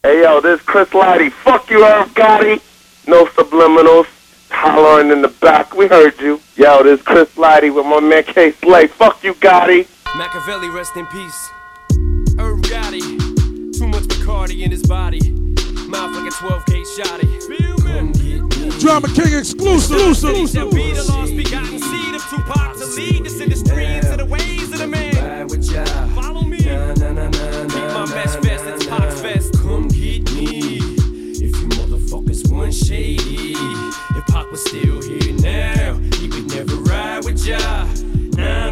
Hey yo, this Chris Lighty. Fuck you, Irv Gotti. No subliminals. Hollering in the back. We heard you. Yo, this Chris Lighty with my man K Slay. Fuck you, Gotti. Machiavelli, rest in peace. Irv Gotti. Too much Bacardi in his body. Mouth like a 12K shotty. Come get me. Drama King exclusive. Shall be the lost begotten seed of Tupac to lead us in the streams of the ways of the man. Ride with ya. Follow me. Keep my best vest, it's Pac's vest. Come get me. If you motherfuckers want shady, if Pac was still here now, he would never ride with ya. Nah.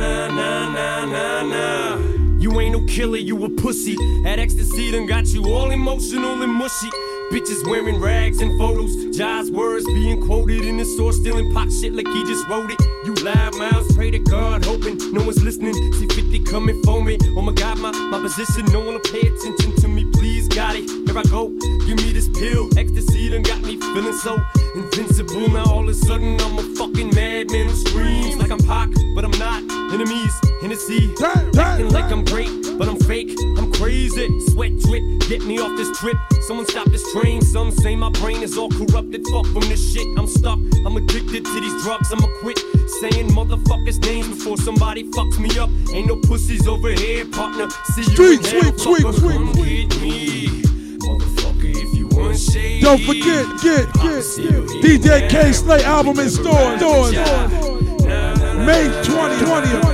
You ain't no killer, you a pussy. That ecstasy done got you all emotional and mushy. Bitches wearing rags and photos. Jai's words being quoted in the store, stealing Pac shit like he just wrote it. You loud mouths, pray to God, hoping no one's listening. See 50 coming for me. Oh my God, my position, no one will pay attention to me. Please, Gotti, here I go. Give me this pill. Ecstasy done got me feeling so invincible. Now all of a sudden I'm a fucking madman who screams like I'm Pac, but I'm not. Enemies, Hennessy, acting like I'm great, but I'm fake. I'm crazy. Sweat drip, get me off this trip. Someone stop this train. Some say my brain is all corrupted. Fuck from this shit. I'm stuck. I'm addicted to these drugs. I'ma quit saying motherfuckers' names before somebody fucks me up. Ain't no pussies over here, partner. See you in hell, fucker. Come get me. Motherfucker, if you want shade. Don't forget, get DJ K Slay album in stores. May 2020.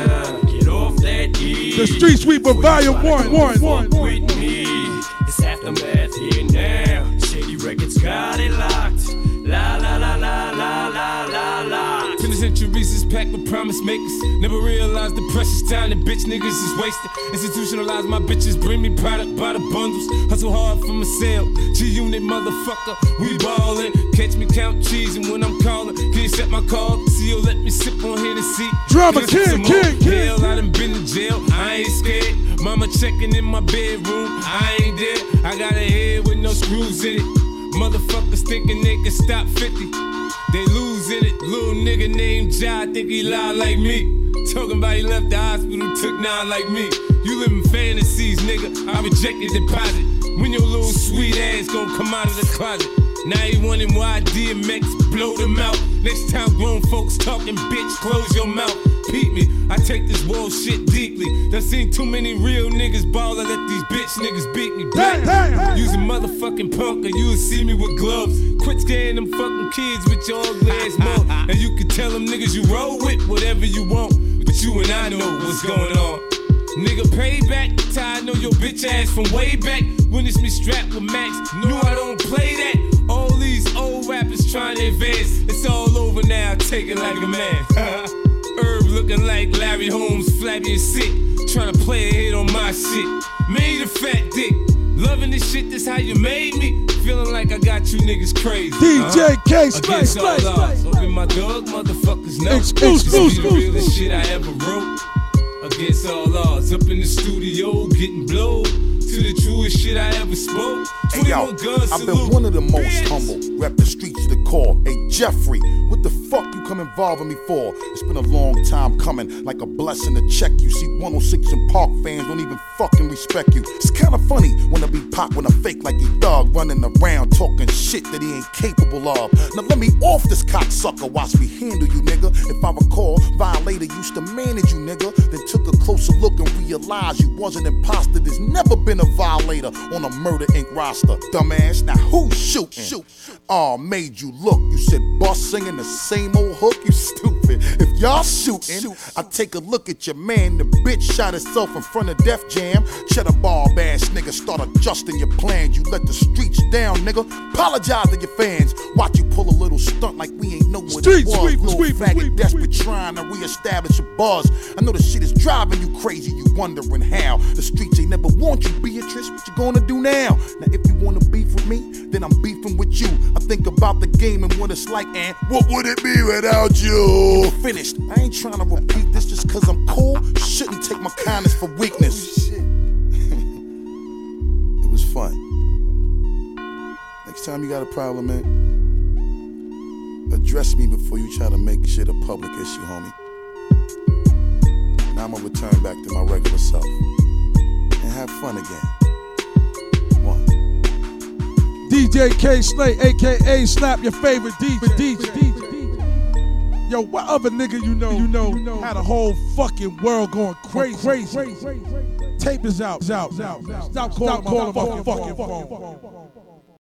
Get off that E. The Street Sweeper Volume 1. With me. It's Aftermath here now. Shady Records got it locked. La la la la la la la la. Penitentiaries is packed with promise makers. Never realized the precious time that bitch niggas is wasted. Institutionalized my bitches, bring me product by the bundles. Hustle hard for my sale. G-Unit motherfucker, we ballin'. Catch me count cheese and when I'm callin', can you set my call? See you let me sip on Hennessy. Drama King. Hell, I done been to jail, I ain't scared. Mama checking in my bedroom, I ain't there. I got a head with no screws in it. Motherfuckers thinking they can stop 50. They losing it. Little nigga named Jai think he lie like me. Talking about he left the hospital, took 9 like me. You live in fantasies, nigga. I reject your deposit. When your little sweet ass gon' come out of the closet. Now he wondering why DMX blow them out. Next time grown folks talking, bitch, close your mouth. Peep me, I take this world shit deeply. Done seen too many real niggas ball. I let these bitch niggas beat me back. Using motherfucking punk or you'll see me with gloves. Quit scaring them fucking kids with your ugly ass mouth. And you can tell them niggas you roll with whatever you want. But you and I know what's going on. Nigga, payback, I know your bitch ass from way back. When it's me strapped with Max, knew I don't play that. All these old rappers trying to advance. It's all over now, take it like a man. Herb looking like Larry Holmes, flabby and sick. Trying to play a hit on my shit. Made a fat dick. Loving this shit, that's how you made me. Feeling like I got you niggas crazy. DJ K Slay. Against all odds. Open my dog, motherfuckers know. Exclusive. This be the realest shit I ever wrote. Against all odds, up in the studio, getting blowed. To the truest shit I ever spoke. Hey yo, I've been one of the most humble. Rep the streets to the core. Hey Jeffrey, what the fuck you come involving me for? It's been a long time coming, like a blessing to check you. See 106 and Park fans don't even fucking respect you. It's kinda funny when I be Pac when I fake like he thug, running around talking shit that he ain't capable of. Now let me off this cocksucker, watch me handle you, nigga. If I recall, Violator used to manage you, nigga. Then took a closer look and realized you was an imposter. There's never been a Violator on a Murder Inc. roster. Dumbass, now who's shooting? Aw, made you look. You said boss singing the same old hook, you stupid. If y'all shooting, I take a look at your man. The bitch shot herself in front of Def Jam. Cheddar barb ass nigga, start adjusting your plans. You let the streets down, nigga. Apologize to your fans. Watch you pull a little stunt like we ain't know what it was. Little faggot desperate trying to reestablish a buzz. I know the shit is driving you crazy. You wondering how the streets ain't never want you, Beatrice. What you gonna do now? Now if you wanna beef with me, then I'm beefing with you. I think about the game and what it's like, and what would it be without you? Finished. I ain't trying to repeat this just cause I'm cool. Shouldn't take my kindness for weakness. It was fun. Next time you got a problem, man, address me before you try to make shit a public issue, homie. Now I'm gonna return back to my regular self and have fun again. One. DJ K Slay, aka Slap Your Favorite DJ. Yo, what other nigga you know had a whole fucking world going crazy? Tape is out. Stop calling my fucking phone.